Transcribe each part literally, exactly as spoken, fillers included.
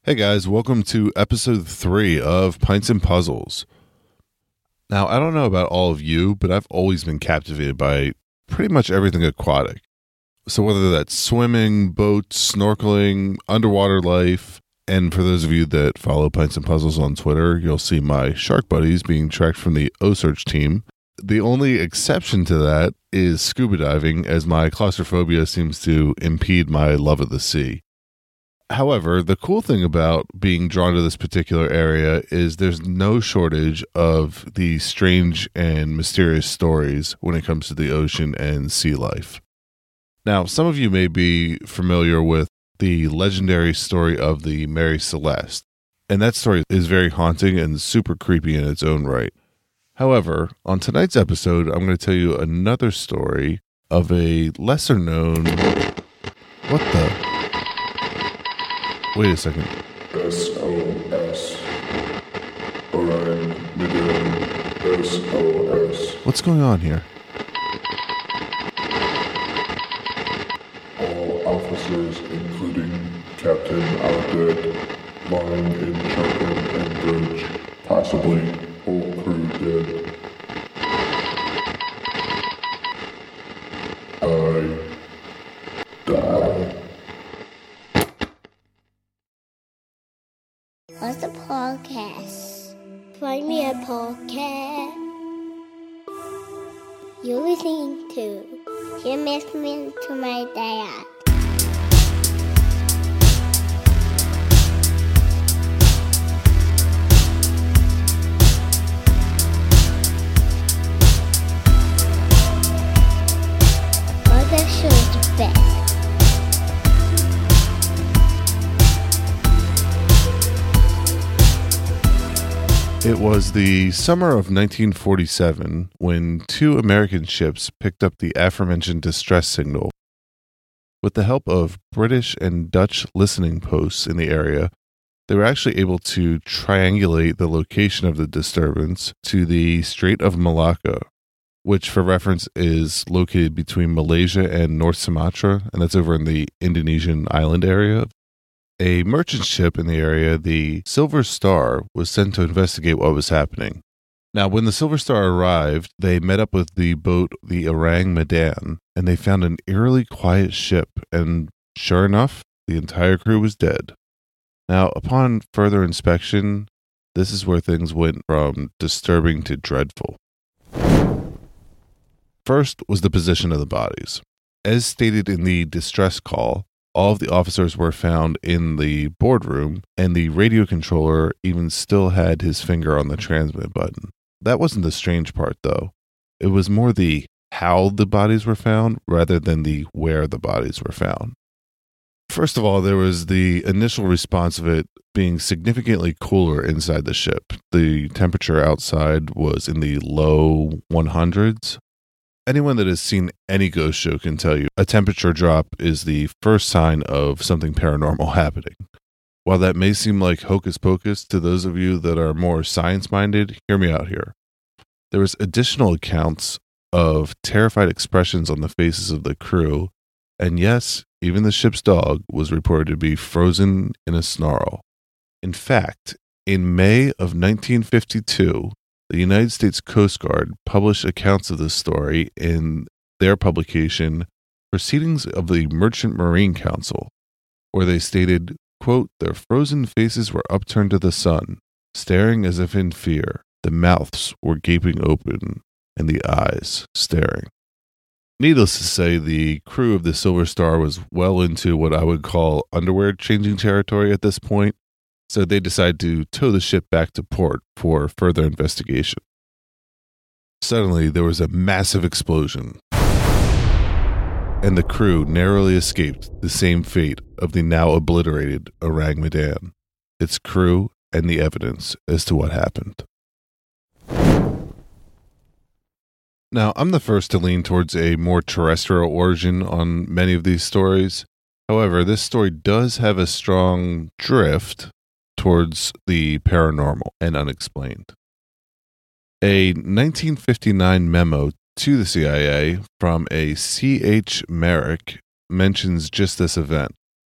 Hey guys, welcome to episode three of Pints and Puzzles. Now, I don't know about all of you, but I've always been captivated by pretty much everything aquatic. So whether that's swimming, boats, snorkeling, underwater life, and for those of you that follow Pints and Puzzles on Twitter, you'll see my shark buddies being tracked from the O-Search team. The only exception to that is scuba diving, as my claustrophobia seems to impede my love of the sea. However, the cool thing about being drawn to this particular area is there's no shortage of the strange and mysterious stories when it comes to the ocean and sea life. Now, some of you may be familiar with the legendary story of the Mary Celeste, and that story is very haunting and super creepy in its own right. However, on tonight's episode, I'm going to tell you another story of a lesser known... What the... Wait a second. S O S. Orion, Midian, S O S. What's going on here? All officers, including Captain Outdead, lying in Charcot and Bridge. Possibly whole crew dead. I die. What's a podcast? Find me a podcast. You're listening to You're listening to my dad. What the show is the best? It was the summer of nineteen forty-seven when two American ships picked up the aforementioned distress signal. With the help of British and Dutch listening posts in the area, they were actually able to triangulate the location of the disturbance to the Strait of Malacca, which for reference is located between Malaysia and North Sumatra, and that's over in the Indonesian island area. A merchant ship in the area, the Silver Star, was sent to investigate what was happening. Now, when the Silver Star arrived, they met up with the boat, the Orang Medan, and they found an eerily quiet ship, and sure enough, the entire crew was dead. Now, upon further inspection, this is where things went from disturbing to dreadful. First was the position of the bodies. As stated in the distress call, all of the officers were found in the boardroom, and the radio controller even still had his finger on the transmit button. That wasn't the strange part, though. It was more the how the bodies were found rather than the where the bodies were found. First of all, there was the initial response of it being significantly cooler inside the ship. The temperature outside was in the low hundreds. Anyone that has seen any ghost show can tell you a temperature drop is the first sign of something paranormal happening. While that may seem like hocus pocus to those of you that are more science-minded, hear me out here. There was additional accounts of terrified expressions on the faces of the crew, and yes, even the ship's dog was reported to be frozen in a snarl. In fact, in May of nineteen fifty-two, the United States Coast Guard published accounts of this story in their publication, Proceedings of the Merchant Marine Council, where they stated, quote, "Their frozen faces were upturned to the sun, staring as if in fear. The mouths were gaping open, and the eyes staring." Needless to say, the crew of the Silver Star was well into what I would call underwear changing territory at this point, so they decided to tow the ship back to port for further investigation. Suddenly, there was a massive explosion, and the crew narrowly escaped the same fate of the now obliterated Orang Medan, its crew, and the evidence as to what happened. Now, I'm the first to lean towards a more terrestrial origin on many of these stories. However, this story does have a strong drift towards the paranormal and unexplained. A nineteen fifty-nine memo to the C I A from a C H Merrick mentions just this event.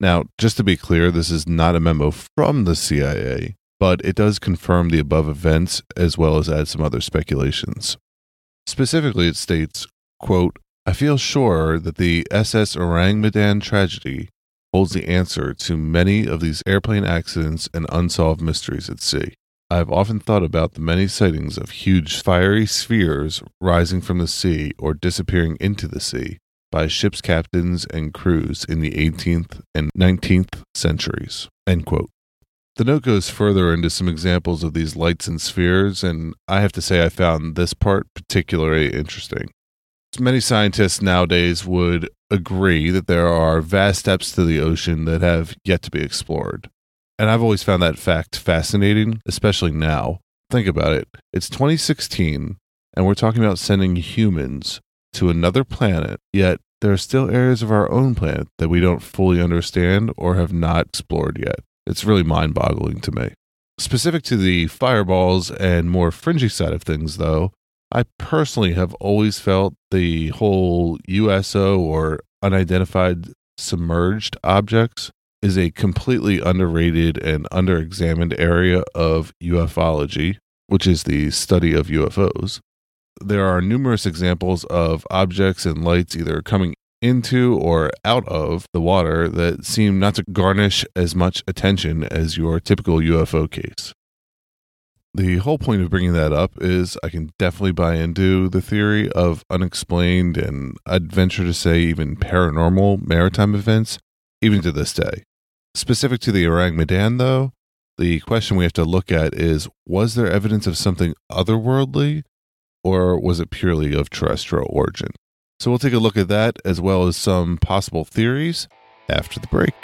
Now, just to be clear, this is not a memo from the C I A, but it does confirm the above events as well as add some other speculations. Specifically, it states, quote, I feel sure that the S S Orang Medan tragedy holds the answer to many of these airplane accidents and unsolved mysteries at sea. I have often thought about the many sightings of huge fiery spheres rising from the sea or disappearing into the sea by ships' captains and crews in the eighteenth and nineteenth centuries. End quote. The note goes further into some examples of these lights and spheres, and I have to say I found this part particularly interesting. Many scientists nowadays would agree that there are vast depths to the ocean that have yet to be explored. And I've always found that fact fascinating, especially now. Think about it. It's twenty sixteen, and we're talking about sending humans to another planet, yet there are still areas of our own planet that we don't fully understand or have not explored yet. It's really mind-boggling to me. Specific to the fireballs and more fringy side of things, though, I personally have always felt the whole U S O or unidentified submerged objects is a completely underrated and underexamined area of ufology, which is the study of U F Os. There are numerous examples of objects and lights either coming into or out of the water that seem not to garnish as much attention as your typical U F O case. The whole point of bringing that up is I can definitely buy into the theory of unexplained and I'd venture to say even paranormal maritime events, even to this day. Specific to the Orang Medan, though, the question we have to look at is, was there evidence of something otherworldly, or was it purely of terrestrial origin? So we'll take a look at that as well as some possible theories after the break.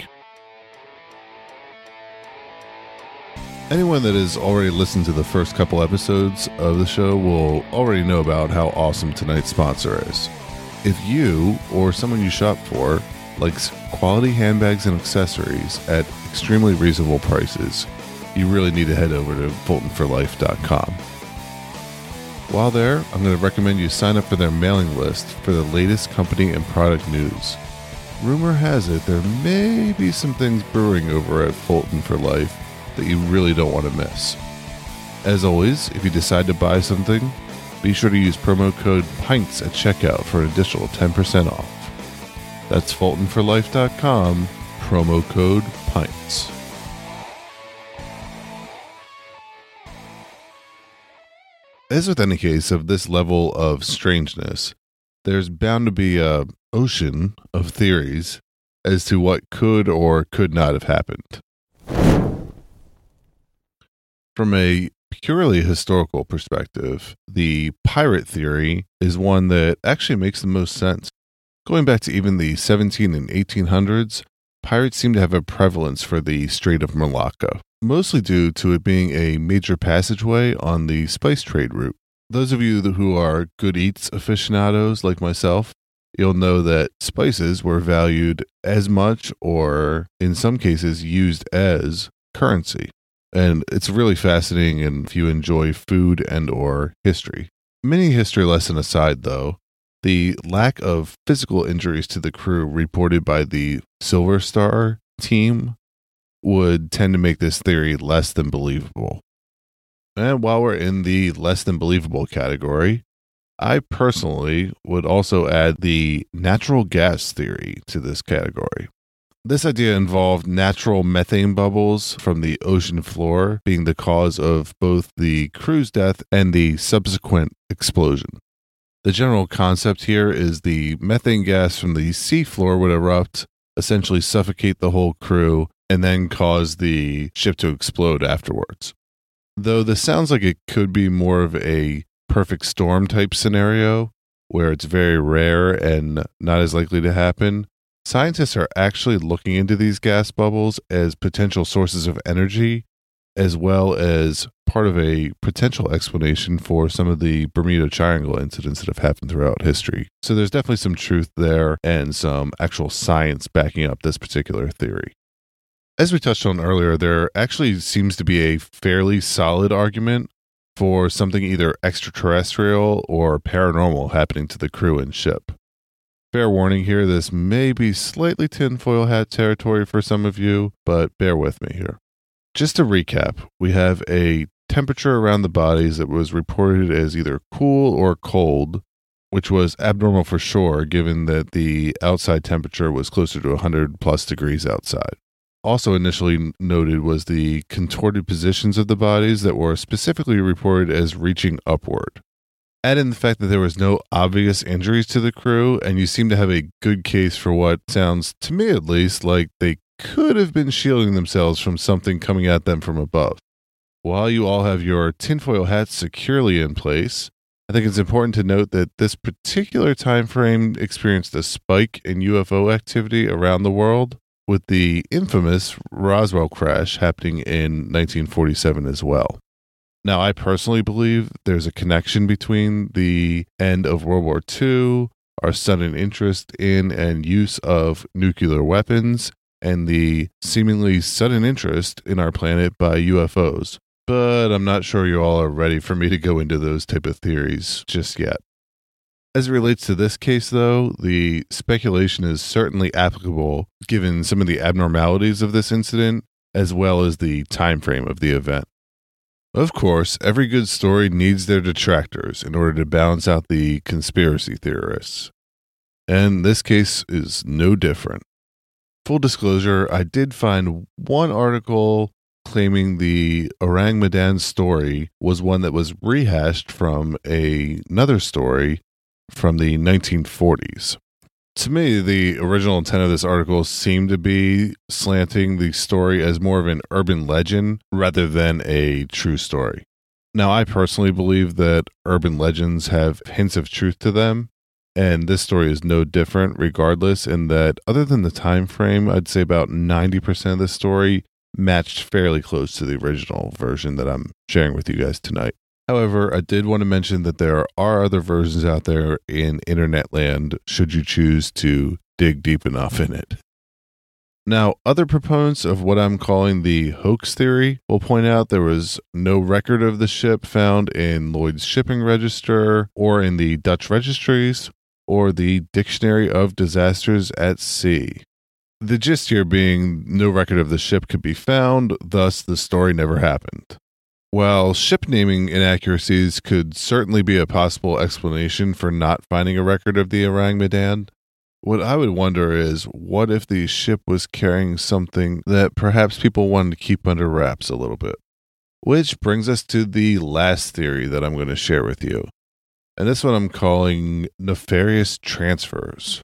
Anyone that has already listened to the first couple episodes of the show will already know about how awesome tonight's sponsor is. If you or someone you shop for likes quality handbags and accessories at extremely reasonable prices, you really need to head over to Fulton for Life dot com. While there, I'm going to recommend you sign up for their mailing list for the latest company and product news. Rumor has it there may be some things brewing over at Fulton for Life that you really don't want to miss. As always, if you decide to buy something, be sure to use promo code PINTS at checkout for an additional ten percent off. That's Fulton for Life dot com, promo code PINTS. As with any case of this level of strangeness, there's bound to be an ocean of theories as to what could or could not have happened. From a purely historical perspective, the pirate theory is one that actually makes the most sense. Going back to even the seventeen and eighteen hundreds, pirates seem to have a prevalence for the Strait of Malacca, mostly due to it being a major passageway on the spice trade route. Those of you who are good eats aficionados like myself, you'll know that spices were valued as much or, in some cases, used as currency. And it's really fascinating if you enjoy food and or history. Mini history lesson aside, though, the lack of physical injuries to the crew reported by the Silver Star team would tend to make this theory less than believable. And while we're in the less than believable category, I personally would also add the natural gas theory to this category. This idea involved natural methane bubbles from the ocean floor being the cause of both the crew's death and the subsequent explosion. The general concept here is the methane gas from the sea floor would erupt, essentially suffocate the whole crew, and then cause the ship to explode afterwards. Though this sounds like it could be more of a perfect storm type scenario, where it's very rare and not as likely to happen, scientists are actually looking into these gas bubbles as potential sources of energy, as well as part of a potential explanation for some of the Bermuda Triangle incidents that have happened throughout history. So there's definitely some truth there and some actual science backing up this particular theory. As we touched on earlier, there actually seems to be a fairly solid argument for something either extraterrestrial or paranormal happening to the crew and ship. Fair warning here, this may be slightly tinfoil hat territory for some of you, but bear with me here. Just to recap, we have a temperature around the bodies that was reported as either cool or cold, which was abnormal for sure, given that the outside temperature was closer to one hundred plus degrees outside. Also initially noted was the contorted positions of the bodies that were specifically reported as reaching upward. Add in the fact that there was no obvious injuries to the crew, and you seem to have a good case for what sounds, to me at least, like they could have been shielding themselves from something coming at them from above. While you all have your tinfoil hats securely in place, I think it's important to note that this particular time frame experienced a spike in U F O activity around the world, with the infamous Roswell crash happening in nineteen forty-seven as well. Now, I personally believe there's a connection between the end of World War Two, our sudden interest in and use of nuclear weapons, and the seemingly sudden interest in our planet by U F Os. But I'm not sure you all are ready for me to go into those type of theories just yet. As it relates to this case, though, the speculation is certainly applicable given some of the abnormalities of this incident, as well as the time frame of the event. Of course, every good story needs their detractors in order to balance out the conspiracy theorists. And this case is no different. Full disclosure, I did find one article claiming the Orang Medan story was one that was rehashed from a, another story from the nineteen forties. To me, the original intent of this article seemed to be slanting the story as more of an urban legend rather than a true story. Now, I personally believe that urban legends have hints of truth to them, and this story is no different regardless, in that other than the time frame, I'd say about ninety percent of the story matched fairly close to the original version that I'm sharing with you guys tonight. However, I did want to mention that there are other versions out there in internet land should you choose to dig deep enough in it. Now, other proponents of what I'm calling the hoax theory will point out there was no record of the ship found in Lloyd's shipping register or in the Dutch registries or the Dictionary of Disasters at Sea. The gist here being no record of the ship could be found, thus the story never happened. While ship naming inaccuracies could certainly be a possible explanation for not finding a record of the Orang Medan, what I would wonder is, what if the ship was carrying something that perhaps people wanted to keep under wraps a little bit? Which brings us to the last theory that I'm going to share with you. And this one I'm calling nefarious transfers.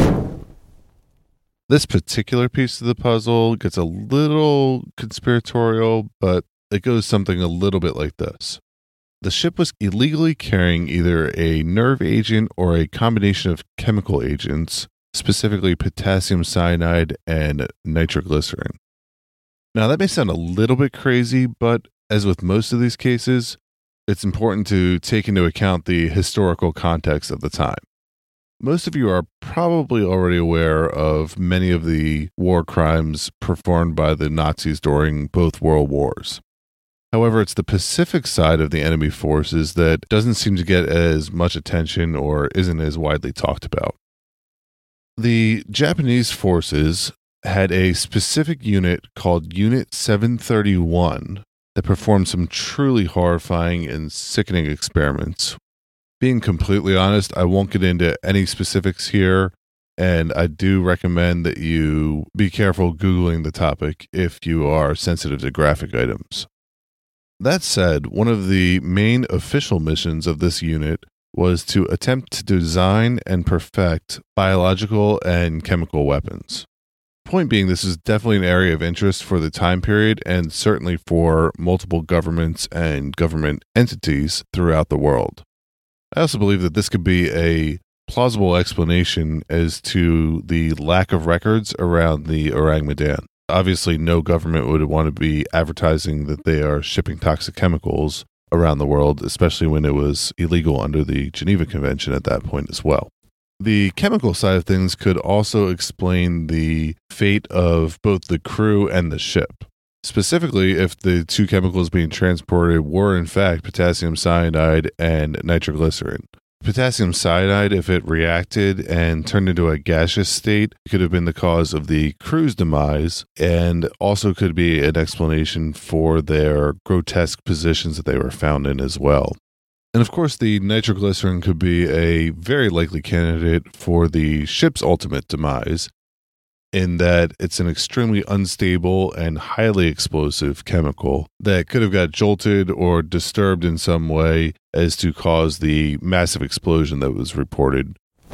This particular piece of the puzzle gets a little conspiratorial, but it goes something a little bit like this. The ship was illegally carrying either a nerve agent or a combination of chemical agents, specifically potassium cyanide and nitroglycerin. Now, that may sound a little bit crazy, but as with most of these cases, it's important to take into account the historical context of the time. Most of you are probably already aware of many of the war crimes performed by the Nazis during both world wars. However, it's the Pacific side of the enemy forces that doesn't seem to get as much attention or isn't as widely talked about. The Japanese forces had a specific unit called Unit seven thirty-one that performed some truly horrifying and sickening experiments. Being completely honest, I won't get into any specifics here, and I do recommend that you be careful Googling the topic if you are sensitive to graphic items. That said, one of the main official missions of this unit was to attempt to design and perfect biological and chemical weapons. Point being, this is definitely an area of interest for the time period and certainly for multiple governments and government entities throughout the world. I also believe that this could be a plausible explanation as to the lack of records around the Orang Medan. Obviously, no government would want to be advertising that they are shipping toxic chemicals around the world, especially when it was illegal under the Geneva Convention at that point as well. The chemical side of things could also explain the fate of both the crew and the ship. Specifically, if the two chemicals being transported were in fact potassium cyanide and nitroglycerin. Potassium cyanide, if it reacted and turned into a gaseous state, could have been the cause of the crew's demise, and also could be an explanation for their grotesque positions that they were found in as well. And of course, the nitroglycerin could be a very likely candidate for the ship's ultimate demise, in that it's an extremely unstable and highly explosive chemical that could have got jolted or disturbed in some way as to cause the massive explosion that was reported.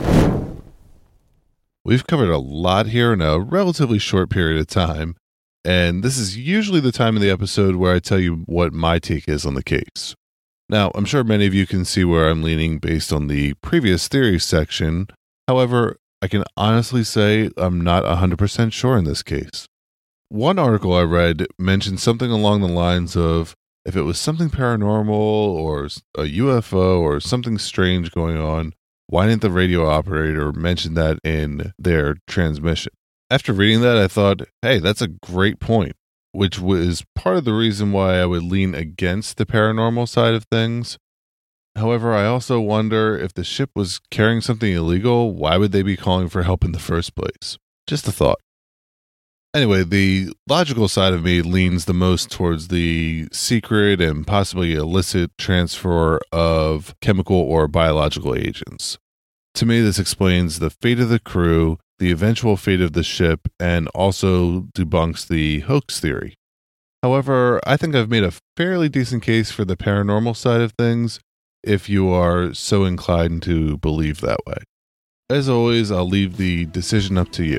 We've covered a lot here in a relatively short period of time, and this is usually the time in the episode where I tell you what my take is on the case. Now, I'm sure many of you can see where I'm leaning based on the previous theories section. However, I can honestly say I'm not one hundred percent sure in this case. One article I read mentioned something along the lines of, if it was something paranormal or a U F O or something strange going on, why didn't the radio operator mention that in their transmission? After reading that, I thought, hey, that's a great point, which was part of the reason why I would lean against the paranormal side of things. However, I also wonder if the ship was carrying something illegal, why would they be calling for help in the first place? Just a thought. Anyway, the logical side of me leans the most towards the secret and possibly illicit transfer of chemical or biological agents. To me, this explains the fate of the crew, the eventual fate of the ship, and also debunks the hoax theory. However, I think I've made a fairly decent case for the paranormal side of things, if you are so inclined to believe that way. As always, I'll leave the decision up to you.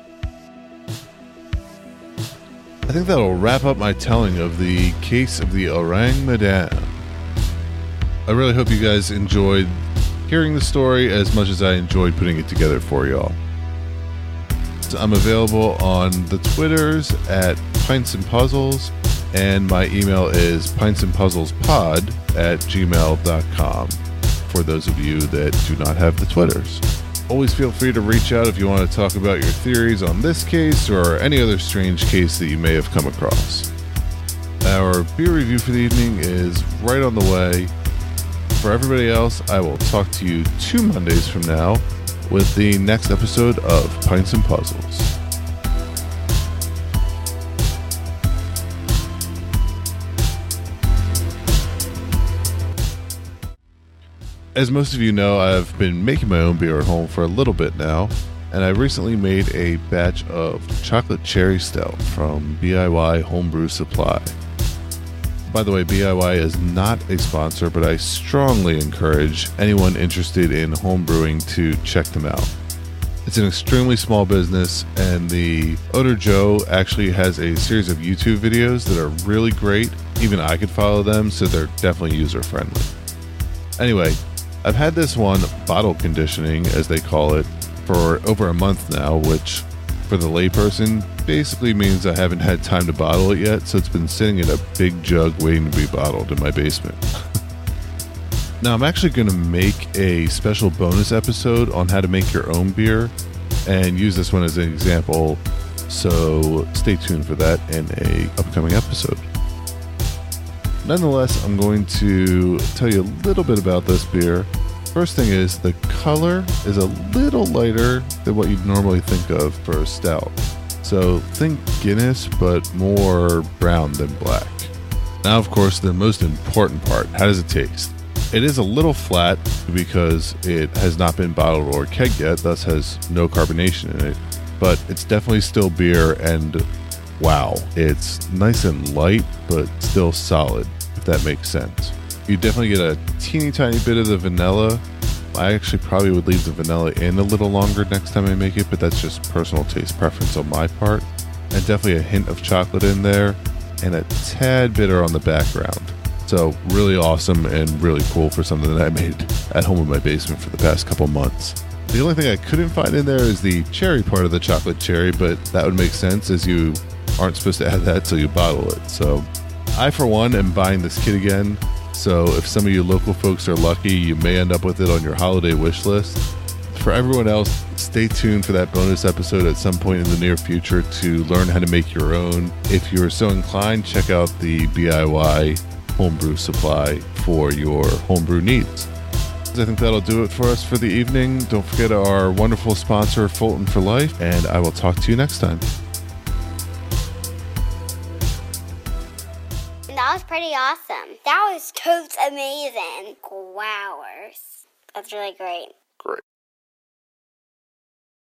I think that'll wrap up my telling of the case of the Orang Medan. I really hope you guys enjoyed hearing the story as much as I enjoyed putting it together for y'all. So I'm available on the Twitters at Pints and Puzzles, and my email is pintsandpuzzlespod at gmail dot com for those of you that do not have the Twitters. Always feel free to reach out if you want to talk about your theories on this case or any other strange case that you may have come across. Our beer review for the evening is right on the way. For everybody else, I will talk to you two Mondays from now with the next episode of Pints and Puzzles. As most of you know, I've been making my own beer at home for a little bit now, and I recently made a batch of chocolate cherry stout from B I Y Homebrew Supply. By the way, B I Y is not a sponsor, but I strongly encourage anyone interested in homebrewing to check them out. It's an extremely small business, and the owner Joe actually has a series of YouTube videos that are really great. Even I could follow them, so they're definitely user-friendly. Anyway, I've had this one, bottle conditioning, as they call it, for over a month now, which for the layperson basically means I haven't had time to bottle it yet, so it's been sitting in a big jug waiting to be bottled in my basement. Now, I'm actually going to make a special bonus episode on how to make your own beer and use this one as an example, so stay tuned for that in a upcoming episode. Nonetheless, I'm going to tell you a little bit about this beer. First thing is, the color is a little lighter than what you'd normally think of for a stout. So think Guinness, but more brown than black. Now, of course, the most important part, how does it taste? It is a little flat because it has not been bottled or kegged yet, thus has no carbonation in it. But it's definitely still beer, and wow, it's nice and light, but still solid, if that makes sense. You definitely get a teeny tiny bit of the vanilla. I actually probably would leave the vanilla in a little longer next time I make it, but that's just personal taste preference on my part. And definitely a hint of chocolate in there, and a tad bitter on the background. So really awesome and really cool for something that I made at home in my basement for the past couple months. The only thing I couldn't find in there is the cherry part of the chocolate cherry, but that would make sense as you aren't supposed to add that till you bottle it. So I, for one, am buying this kit again. So if some of you local folks are lucky, you may end up with it on your holiday wish list. For everyone else, stay tuned for that bonus episode at some point in the near future to learn how to make your own. If you're so inclined, check out the B I Y Homebrew Supply for your homebrew needs. As I think that'll do it for us for the evening. Don't forget our wonderful sponsor, Fulton for Life, and I will talk to you next time. That was pretty awesome. That was totes amazing. Wowers. That's really great. Great.